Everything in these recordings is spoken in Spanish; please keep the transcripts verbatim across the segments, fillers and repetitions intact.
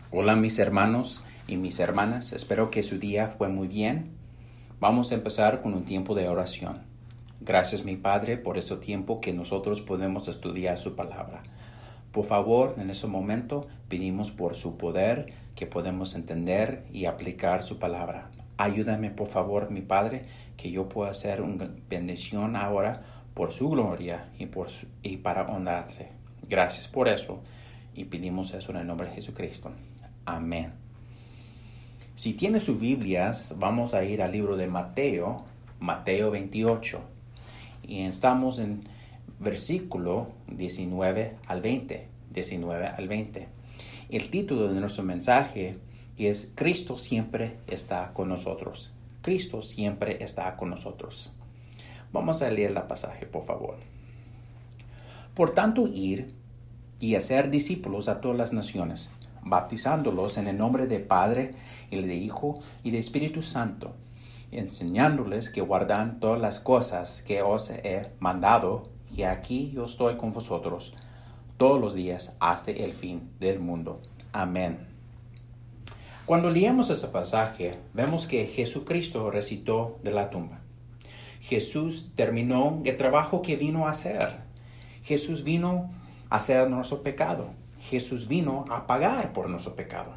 Hola mis hermanos y mis hermanas, espero que su día fue muy bien. Vamos a empezar con un tiempo de oración. Gracias mi Padre por ese tiempo que nosotros podemos estudiar su palabra. Por favor, en ese momento pedimos por su poder que podemos entender y aplicar su palabra. Ayúdame por favor mi Padre que yo pueda hacer una bendición ahora por su gloria y, por su, y para honrarle. Gracias por eso y pedimos eso en el nombre de Jesucristo. Amén. Si tiene sus Biblias, vamos a ir al libro de Mateo, Mateo veintiocho. Y estamos en versículo diecinueve al veinte. diecinueve al veinte. El título de nuestro mensaje es Cristo siempre está con nosotros. Cristo siempre está con nosotros. Vamos a leer la pasaje, por favor. Por tanto, ir y hacer discípulos a todas las naciones, bautizándolos en el nombre del Padre, y del Hijo y del Espíritu Santo, enseñándoles que guardan todas las cosas que os he mandado, y aquí yo estoy con vosotros todos los días hasta el fin del mundo. Amén. Cuando leemos ese pasaje, vemos que Jesucristo resucitó de la tumba. Jesús terminó el trabajo que vino a hacer. Jesús vino a hacer nuestro pecado. Jesús vino a pagar por nuestro pecado.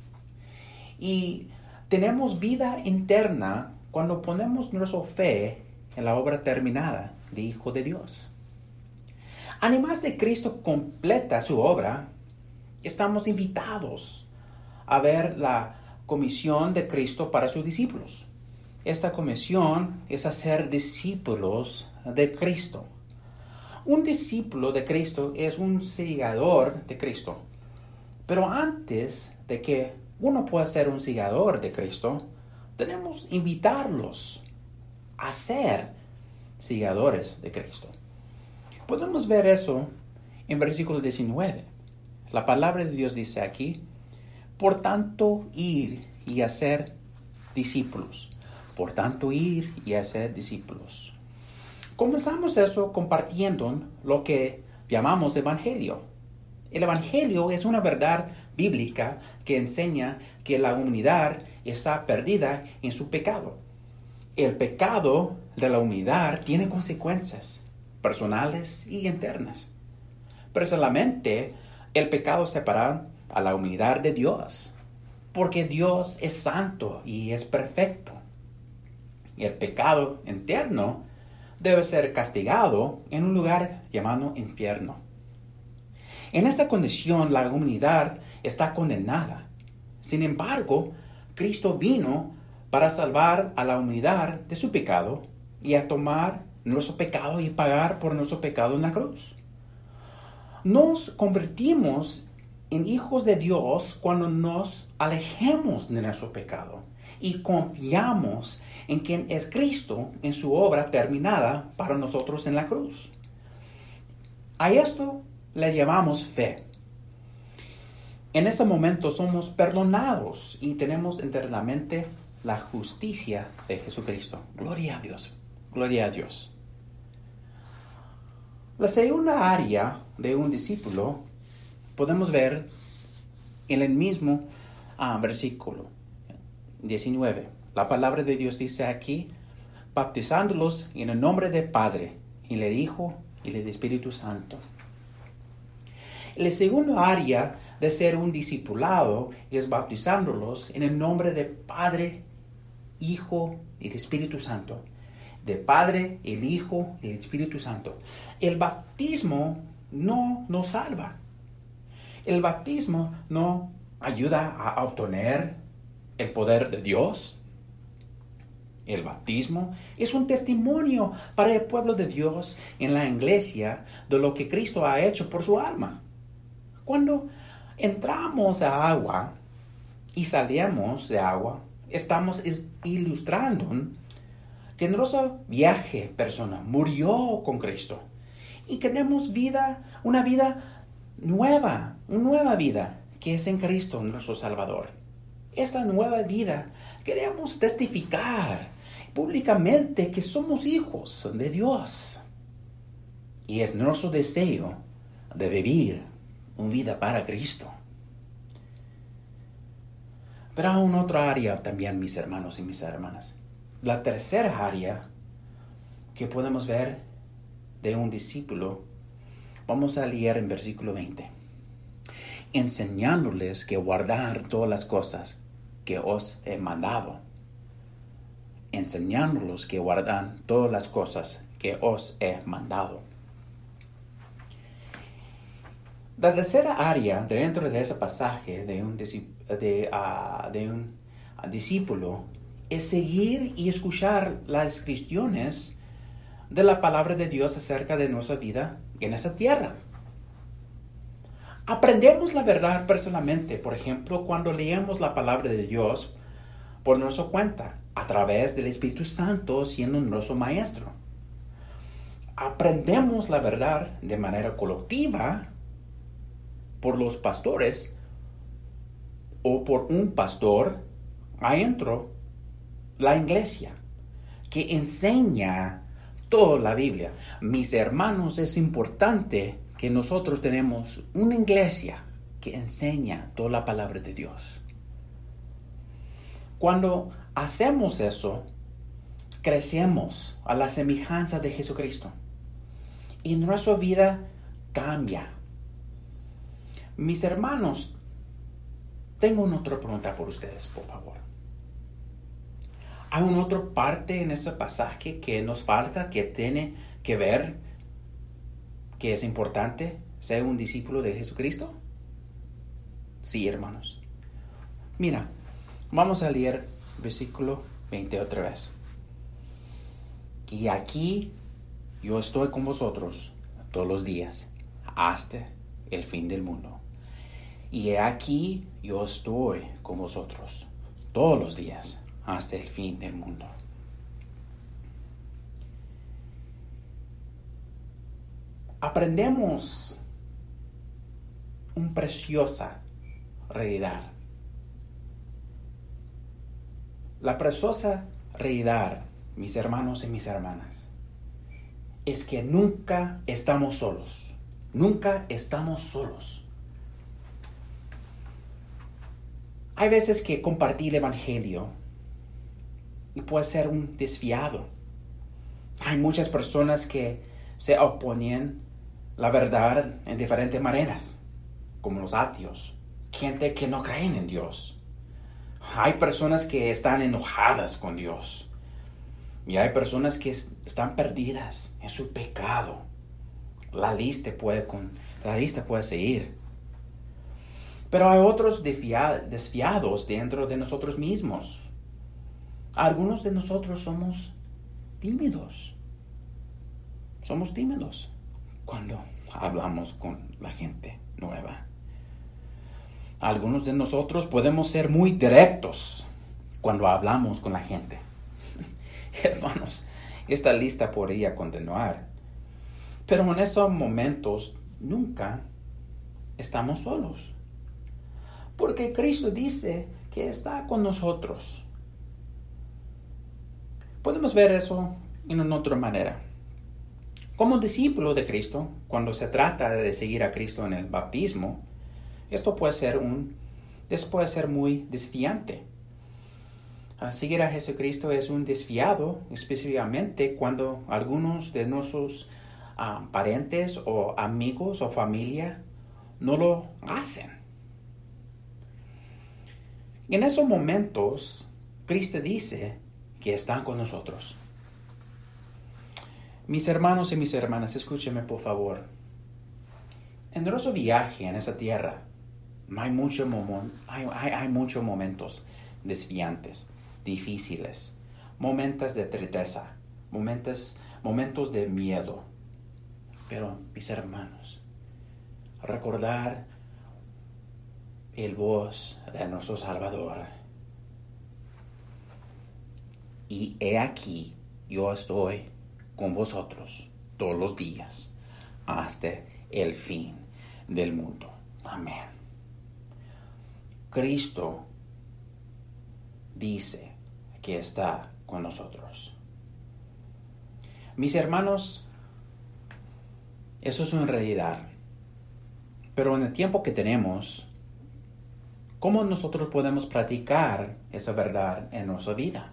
Y tenemos vida interna cuando ponemos nuestra fe en la obra terminada de Hijo de Dios. Además de Cristo completa su obra, estamos invitados a ver la comisión de Cristo para sus discípulos. Esta comisión es hacer discípulos de Cristo. Un discípulo de Cristo es un seguidor de Cristo. Pero antes de que uno pueda ser un seguidor de Cristo, tenemos que invitarlos a ser seguidores de Cristo. Podemos ver eso en versículo diecinueve. La palabra de Dios dice aquí, por tanto ir y hacer discípulos. Por tanto ir y hacer discípulos. Comenzamos eso compartiendo lo que llamamos evangelio. El evangelio es una verdad bíblica que enseña que la humanidad está perdida en su pecado. El pecado de la humanidad tiene consecuencias personales y internas. Personalmente, el pecado separa a la humanidad de Dios, porque Dios es santo y es perfecto. Y el pecado interno debe ser castigado en un lugar llamado infierno. En esta condición, la humanidad está condenada. Sin embargo, Cristo vino para salvar a la humanidad de su pecado y a tomar nuestro pecado y pagar por nuestro pecado en la cruz. Nos convertimos en hijos de Dios cuando nos alejemos de nuestro pecado y confiamos en quien es Cristo en su obra terminada para nosotros en la cruz. A esto le llamamos fe. En este momento somos perdonados y tenemos internamente la justicia de Jesucristo. Gloria a Dios. Gloria a Dios. La segunda área de un discípulo podemos ver en el mismo ah, versículo diecinueve. La palabra de Dios dice aquí, bautizándolos en el nombre del Padre, y del Hijo, y del Espíritu Santo. La segunda área de ser un discipulado es bautizándolos en el nombre del Padre, Hijo y del Espíritu Santo. Del Padre, el Hijo y el Espíritu Santo. El bautismo no nos salva. El bautismo no ayuda a obtener el poder de Dios. El bautismo es un testimonio para el pueblo de Dios en la iglesia de lo que Cristo ha hecho por su alma. Cuando entramos a agua y salimos de agua, estamos ilustrando que nuestro viaje personal murió con Cristo y tenemos vida, una vida nueva, una nueva vida que es en Cristo nuestro Salvador. Esta nueva vida queremos testificar públicamente que somos hijos de Dios. Y es nuestro deseo de vivir una vida para Cristo. Pero hay una otra área también, mis hermanos y mis hermanas. La tercera área que podemos ver de un discípulo, vamos a leer en versículo veinte. Enseñándoles que guardar todas las cosas que os he mandado. Enseñándolos que guardan todas las cosas que os he mandado. La tercera área dentro de ese pasaje de un, de, uh, de un discípulo es seguir y escuchar las descripciones de la palabra de Dios acerca de nuestra vida en esta tierra. Aprendemos la verdad personalmente, por ejemplo, cuando leemos la palabra de Dios por nuestra cuenta, a través del Espíritu Santo siendo nuestro maestro. Aprendemos la verdad de manera colectiva por los pastores o por un pastor adentro la iglesia que enseña toda la Biblia. Mis hermanos, es importante que nosotros tenemos una iglesia que enseña toda la palabra de Dios. Cuando hacemos eso, crecemos a la semejanza de Jesucristo y nuestra vida cambia. Mis hermanos, tengo una otra pregunta por ustedes, por favor. ¿Hay una otra parte en este pasaje que nos falta, que tiene que ver, que es importante ser un discípulo de Jesucristo? Sí, hermanos. Mira, vamos a leer versículo veinte otra vez. Y aquí yo estoy con vosotros todos los días, hasta el fin del mundo. Y aquí yo estoy con vosotros todos los días, hasta el fin del mundo. Aprendemos una preciosa realidad. La preciosa realidad, mis hermanos y mis hermanas, es que nunca estamos solos. Nunca estamos solos. Hay veces que compartir el evangelio y puede ser un desviado. Hay muchas personas que se oponen la verdad en diferentes maneras, como los ateos, gente que no creen en Dios. Hay personas que están enojadas con Dios y hay personas que están perdidas en su pecado. La lista puede, con, la lista puede seguir. Pero hay otros desviados dentro de nosotros mismos. Algunos de nosotros somos tímidos. Somos tímidos cuando hablamos con la gente nueva. Algunos de nosotros podemos ser muy directos cuando hablamos con la gente. Hermanos, esta lista podría continuar. Pero en esos momentos nunca estamos solos. Porque Cristo dice que está con nosotros. Podemos ver eso en una otra manera. Como discípulo de Cristo, cuando se trata de seguir a Cristo en el bautismo, esto puede ser un, esto puede ser muy desviante. Uh, seguir a Jesucristo es un desviado, específicamente cuando algunos de nuestros uh, parientes o amigos o familia no lo hacen. En esos momentos, Cristo dice que están con nosotros. Mis hermanos y mis hermanas, escúchenme por favor. En nuestro viaje en esa tierra, hay, mucho momon, hay, hay, hay muchos momentos desviantes, difíciles, momentos de tristeza, momentos, momentos de miedo. Pero, mis hermanos, recordar el voz de nuestro Salvador. Y he aquí, yo estoy con vosotros todos los días, hasta el fin del mundo. Amén. Cristo dice que está con nosotros. Mis hermanos, eso es una realidad. Pero en el tiempo que tenemos, ¿Cómo nosotros podemos practicar esa verdad en nuestra vida?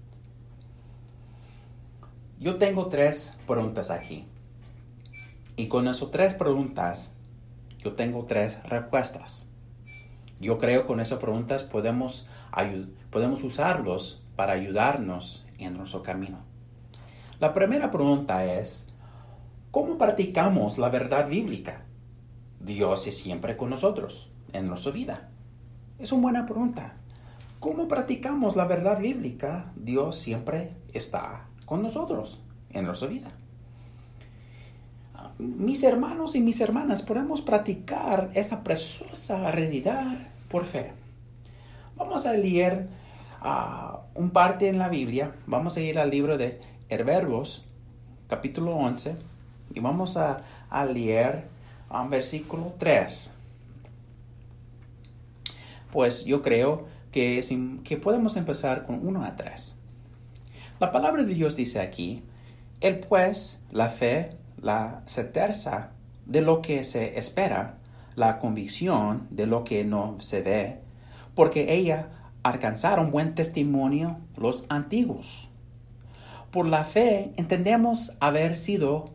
Yo tengo tres preguntas aquí. Y con esas tres preguntas, yo tengo tres respuestas. Yo creo que con esas preguntas podemos, ayud- podemos usarlos para ayudarnos en nuestro camino. La primera pregunta es, ¿cómo practicamos la verdad bíblica? Dios es siempre con nosotros en nuestra vida. Es una buena pregunta. ¿Cómo practicamos la verdad bíblica? Dios siempre está con nosotros en nuestra vida. Mis hermanos y mis hermanas, podemos practicar esa preciosa realidad por fe. Vamos a leer uh, un parte en la Biblia. Vamos a ir al libro de Proverbios, capítulo once, y vamos a, a leer um, versículo tres. Pues yo creo que, es, que podemos empezar con uno a tres. La palabra de Dios dice aquí, el pues, la fe, la certeza de lo que se espera, la convicción de lo que no se ve, porque ella alcanzaron buen testimonio los antiguos. Por la fe entendemos haber sido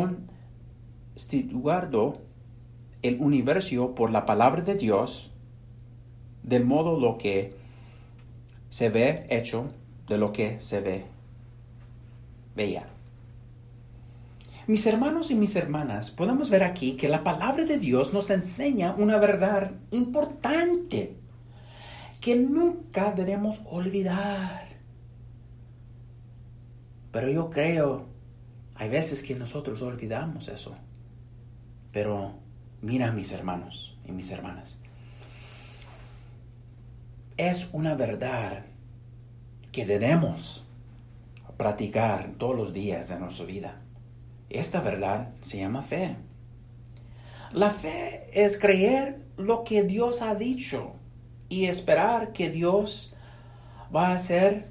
constituido el universo por la palabra de Dios, del modo lo que se ve hecho de lo que se ve veía. Mis hermanos y mis hermanas, podemos ver aquí que la palabra de Dios nos enseña una verdad importante que nunca debemos olvidar. Pero yo creo, hay veces que nosotros olvidamos eso. Pero mira, mis hermanos y mis hermanas, es una verdad que debemos practicar todos los días de nuestra vida. Esta verdad se llama fe. La fe es creer lo que Dios ha dicho y esperar que Dios va a hacer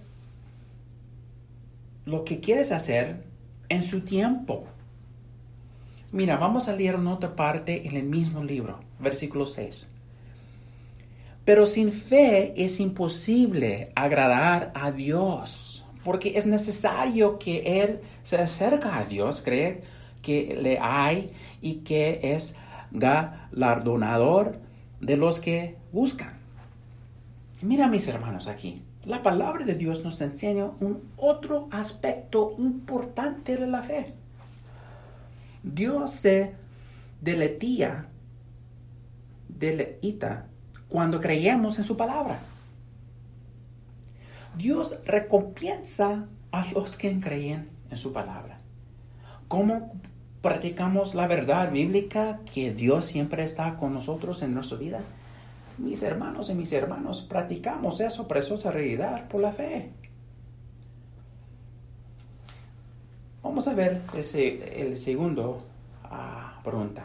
lo que quieres hacer en su tiempo. Mira, vamos a leer una otra parte en el mismo libro, versículo seis. Pero sin fe es imposible agradar a Dios, porque es necesario que Él se acerque a Dios, cree que le hay y que es galardonador de los que buscan. Mira, mis hermanos, aquí, la palabra de Dios nos enseña un otro aspecto importante de la fe. Dios se deleita, deleita cuando creemos en su palabra. Dios recompensa a los que creen en su palabra. ¿Cómo practicamos la verdad bíblica que Dios siempre está con nosotros en nuestra vida? Mis hermanos y mis hermanos, practicamos esa preciosa realidad por la fe. Vamos a ver ese, el segundo uh, pregunta.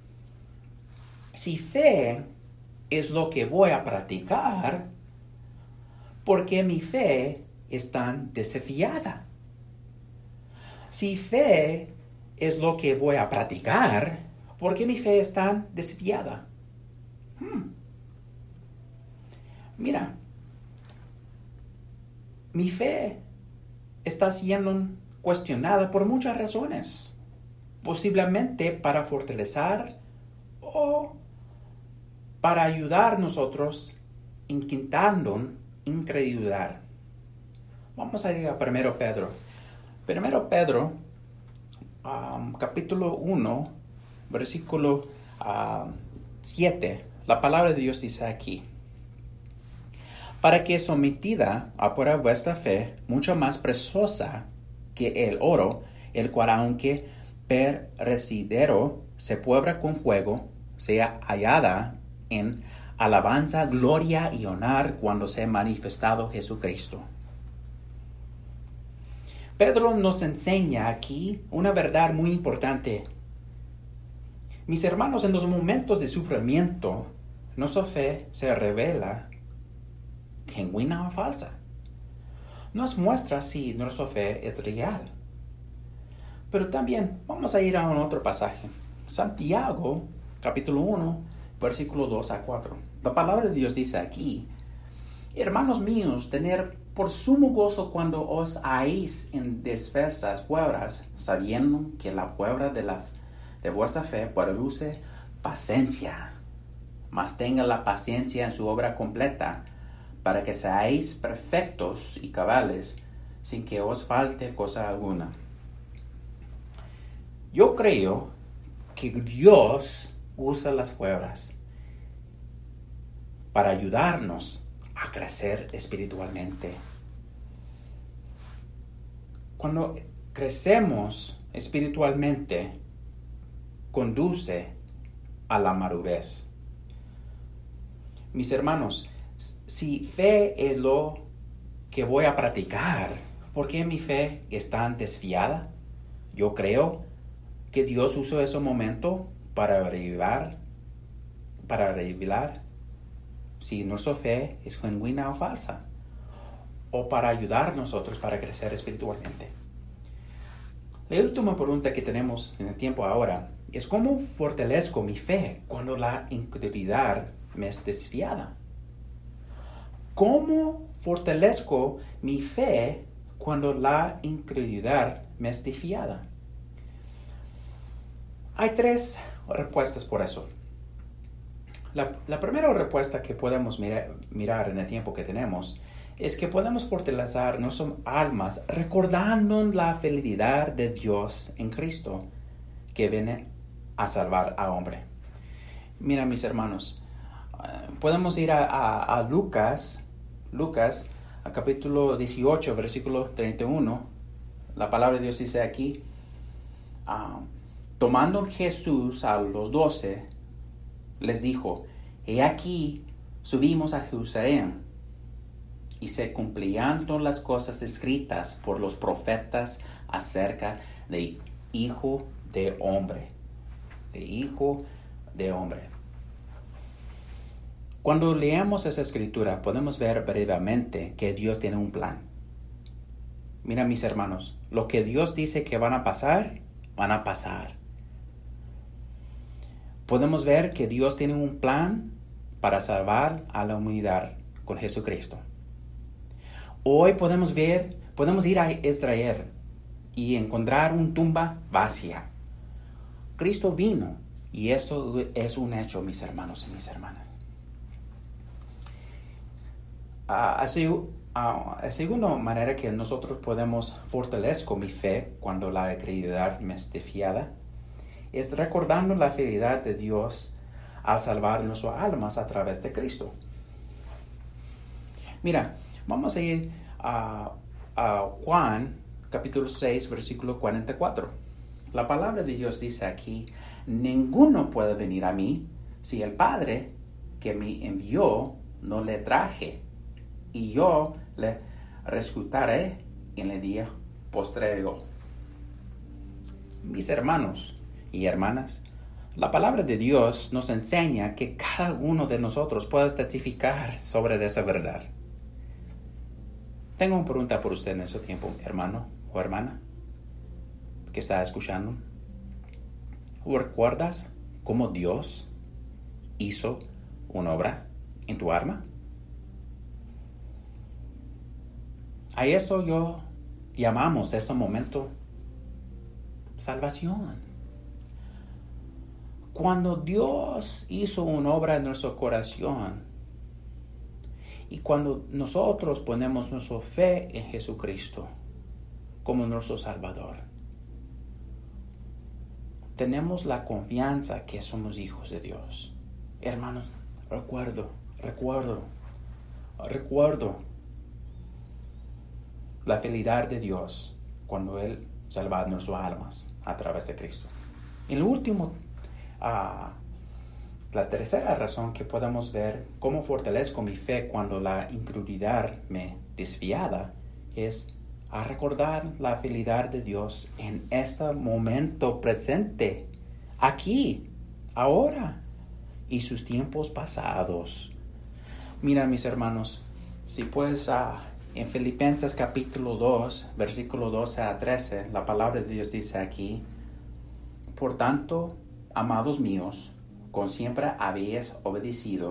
Si fe es lo que voy a practicar, ¿por qué mi fe es tan desafiada? Si fe es lo que voy a practicar, ¿por qué mi fe es tan desafiada? Hmm. Mira, mi fe está siendo cuestionada por muchas razones, posiblemente para fortalecer o para ayudar a nosotros inquietando incredulidad. Vamos a ir a primero Pedro. primero Pedro, um, capítulo uno, versículo uh, siete. La palabra de Dios dice aquí: para que sometida a prueba vuestra fe, mucho más preciosa que el oro, el cual aunque perecedero se prueba con fuego, sea hallada en alabanza, gloria y honor cuando sea manifestado Jesucristo. Pedro nos enseña aquí una verdad muy importante. Mis hermanos, en los momentos de sufrimiento, nuestra fe se revela genuina o falsa. Nos muestra si nuestra fe es real. Pero también vamos a ir a un otro pasaje. Santiago, capítulo uno, versículo dos a cuatro. La palabra de Dios dice aquí, hermanos míos, tener por sumo gozo cuando os halléis en diversas pruebas, sabiendo que la prueba de, la, de vuestra fe produce paciencia. Mas tenga la paciencia en su obra completa, para que seáis perfectos y cabales, sin que os falte cosa alguna. Yo creo que Dios usa las pruebas para ayudarnos a crecer espiritualmente. Cuando crecemos espiritualmente, conduce a la madurez. Mis hermanos, si fe es lo que voy a practicar, ¿por qué mi fe es tan desviada? Yo creo que Dios usó ese momento para revelar, para revelar si nuestra fe es genuina o falsa, o para ayudar a nosotros para crecer espiritualmente. La última pregunta que tenemos en el tiempo ahora es ¿cómo fortalezco mi fe cuando la incredulidad me es desviada? ¿Cómo fortalezco mi fe cuando la incredulidad me es desviada? Hay tres respuestas por eso. La, la primera respuesta que podemos mira, mirar en el tiempo que tenemos es que podemos fortalecer nuestras almas recordando la fidelidad de Dios en Cristo que viene a salvar a hombre. Mira, mis hermanos, podemos ir a, a, a Lucas, Lucas, a capítulo dieciocho, versículo treinta y uno. La palabra de Dios dice aquí, uh, tomando Jesús a los doce, les dijo, he aquí, subimos a Jerusalén, y se cumplían todas las cosas escritas por los profetas acerca de Hijo de Hombre, de Hijo de Hombre. Cuando leemos esa escritura, podemos ver brevemente que Dios tiene un plan. Mira, mis hermanos, lo que Dios dice que van a pasar, van a pasar. Podemos ver que Dios tiene un plan para salvar a la humanidad con Jesucristo. Hoy podemos ver, podemos ir a Israel y encontrar una tumba vacía. Cristo vino y eso es un hecho, mis hermanos y mis hermanas. Uh, así, uh, la segunda manera que nosotros podemos fortalecer mi fe cuando la incredulidad me es desviada es recordando la fidelidad de Dios al salvar nuestras almas a través de Cristo. Mira, vamos a ir a, a Juan capítulo seis, versículo cuarenta y cuatro. La palabra de Dios dice aquí, ninguno puede venir a mí si el Padre que me envió no le traje, y yo le resucitaré en el día postrero. Mis hermanos y hermanas, la palabra de Dios nos enseña que cada uno de nosotros puede testificar sobre esa verdad. Tengo una pregunta por usted en ese tiempo, hermano o hermana, que está escuchando. ¿Recuerdas cómo Dios hizo una obra en tu alma? A esto yo llamamos ese momento salvación. Cuando Dios hizo una obra en nuestro corazón y cuando nosotros ponemos nuestra fe en Jesucristo como nuestro Salvador, tenemos la confianza que somos hijos de Dios. Hermanos, recuerdo, recuerdo, recuerdo la fidelidad de Dios cuando Él salva nuestras almas a través de Cristo. En lo último, uh, la tercera razón que podemos ver cómo fortalezco mi fe cuando la incredulidad me desviada es a recordar la fidelidad de Dios en este momento presente, aquí, ahora, y sus tiempos pasados. Mira, mis hermanos, si puedes... Uh, En Filipenses capítulo dos, versículo doce a trece, la palabra de Dios dice aquí, por tanto, amados míos, como siempre habéis obedecido,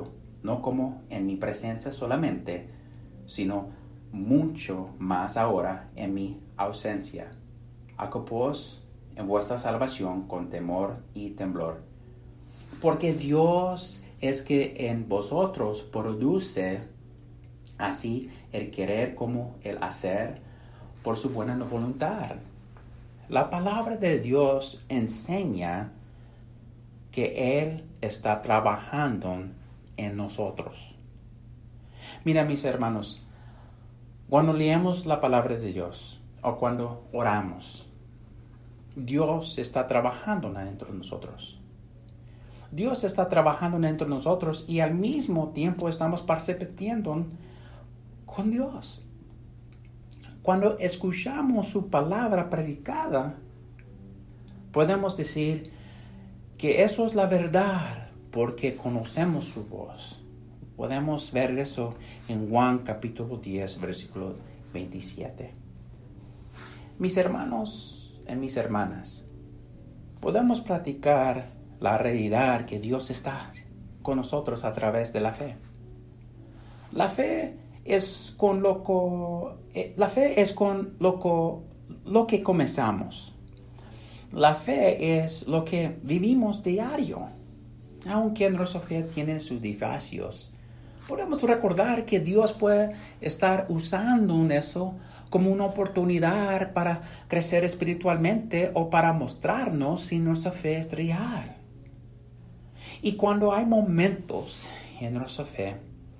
no como en mi presencia solamente, sino mucho más ahora en mi ausencia. Ocupaos en vuestra salvación con temor y temblor. Porque Dios es que en vosotros produce así el querer como el hacer por su buena voluntad. La palabra de Dios enseña que Él está trabajando en nosotros. Mira, mis hermanos, cuando leemos la palabra de Dios o cuando oramos, Dios está trabajando dentro de nosotros. Dios está trabajando dentro de nosotros y al mismo tiempo estamos participando con Dios. Cuando escuchamos su palabra predicada, podemos decir que eso es la verdad porque conocemos su voz. Podemos ver eso en Juan capítulo diez, versículo veintisiete. Mis hermanos y mis hermanas, podemos practicar la realidad que Dios está con nosotros a través de la fe. La fe es con lo que, la fe es con lo que, lo que comenzamos. La fe es lo que vivimos diario. Aunque nuestra fe tiene sus desafíos, podemos recordar que Dios puede estar usando eso como una oportunidad para crecer espiritualmente o para mostrarnos si nuestra fe es real. Y cuando hay momentos en nuestra fe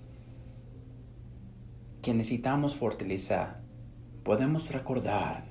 que necesitamos fortalecer, podemos recordar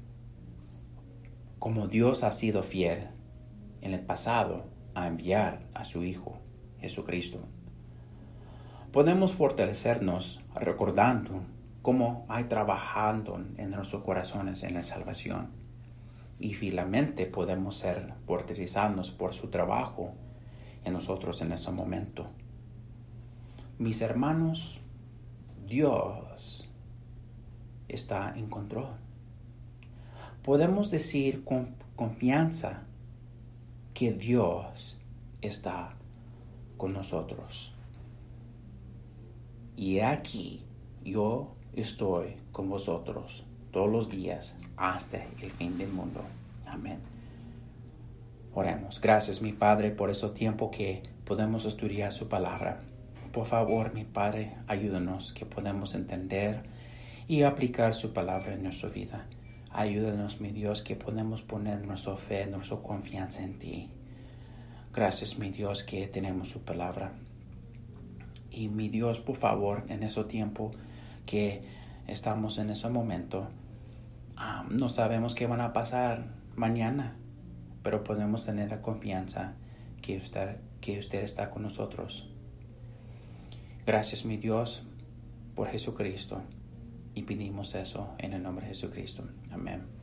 cómo Dios ha sido fiel en el pasado a enviar a su Hijo, Jesucristo. Podemos fortalecernos recordando cómo hay trabajando en nuestros corazones en la salvación. Y finalmente podemos ser fortalecidos por su trabajo en nosotros en ese momento. Mis hermanos, Dios está en control. Podemos decir con confianza que Dios está con nosotros. Y aquí yo estoy con vosotros todos los días hasta el fin del mundo. Amén. Oremos. Gracias, mi Padre, por ese tiempo que podemos estudiar su palabra. Por favor, mi Padre, ayúdanos que podamos entender y aplicar su palabra en nuestra vida. Ayúdanos, mi Dios, que podemos poner nuestra fe, nuestra confianza en ti. Gracias, mi Dios, que tenemos su palabra. Y mi Dios, por favor, en ese tiempo que estamos en ese momento, um, no sabemos qué van a pasar mañana, pero podemos tener la confianza que usted, que usted está con nosotros. Gracias, mi Dios, por Jesucristo. Y pedimos eso en el nombre de Jesucristo. Amén.